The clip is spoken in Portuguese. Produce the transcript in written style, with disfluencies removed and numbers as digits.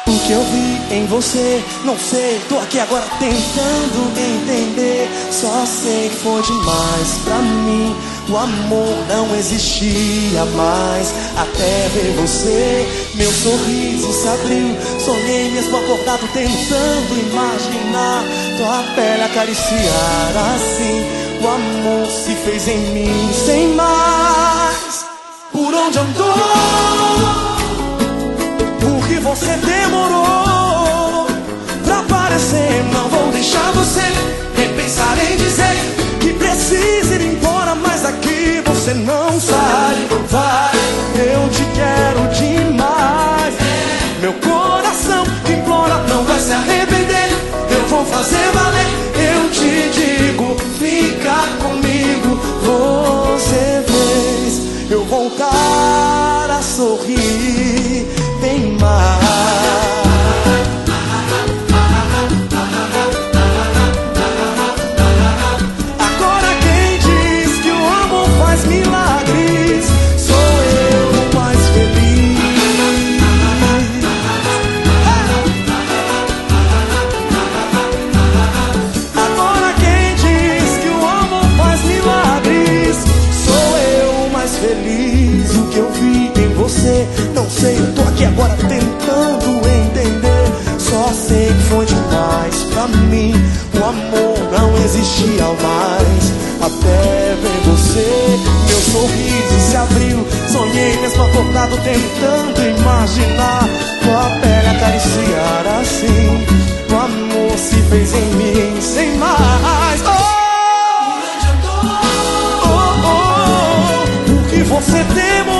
O que eu vi em você, não sei, tô aqui agora tentando entender. Só sei que foi demais pra mim. O amor não existia mais até ver você. Meu sorriso se abriu, sonhei mesmo acordado tentando imaginar tua pele acariciar assim. O amor se fez em mim sem mais. Por onde andou? Por que você demorou pra aparecer? Não vou deixar você repensar em dizer que precisa ir embora, mas daqui você não sai. Vai, eu te quero demais. Meu coração que implora não vai se arrepender. Eu vou fazer valer, eu te digo, fica comigo. Você fez eu voltar a sorrir bem mais. Agora quem diz que o amor faz milagres sou eu mais feliz. Agora quem diz que o amor faz milagres sou eu mais feliz. O que eu vi em você, não sei, eu tô aqui agora tentando entender. Só sei que foi demais pra mim. O amor não existia mais até ver você. Meu sorriso se abriu, sonhei mesmo acordado tentando imaginar tua pele acariciar assim. O amor se fez em mim sem mais. Oh, oh, oh, oh, o que você demorou